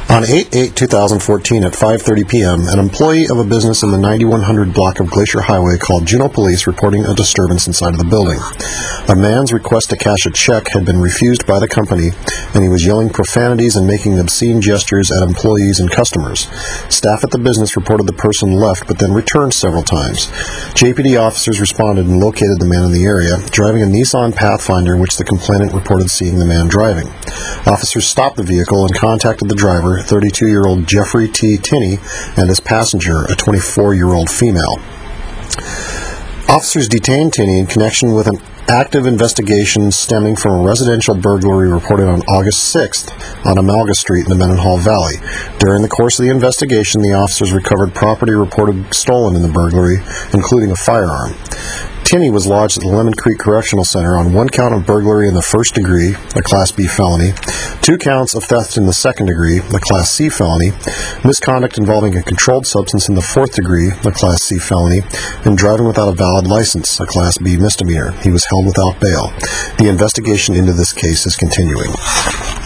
On 8/8/2014 at 5:30 p.m., an employee of a business in the 9100 block of Glacier Highway called Juneau Police reporting a disturbance inside of the building. A man's request to cash a check had been refused by the company, and he was yelling profanities and making obscene gestures at employees and customers. Staff at the business reported the person left, but then returned several times. JPD officers responded and located the man in the area, driving a Nissan Pathfinder, which the complainant reported seeing the man driving. Officers stopped the vehicle and contacted the driver, 32-year-old Jeffrey T. Tinney, and his passenger, a 24-year-old female. Officers detained Tinney in connection with an active investigation stemming from a residential burglary reported on August 6th on Amalga Street in the Mendenhall Valley. During the course of the investigation, the officers recovered property reported stolen in the burglary, including a firearm. Tinney was lodged at the Lemon Creek Correctional Center on one count of burglary in the first degree, a Class B felony, 2 counts of theft in the second degree, a Class C felony, misconduct involving a controlled substance in the fourth degree, a Class C felony, and driving without a valid license, a Class B misdemeanor. He was held without bail. The investigation into this case is continuing.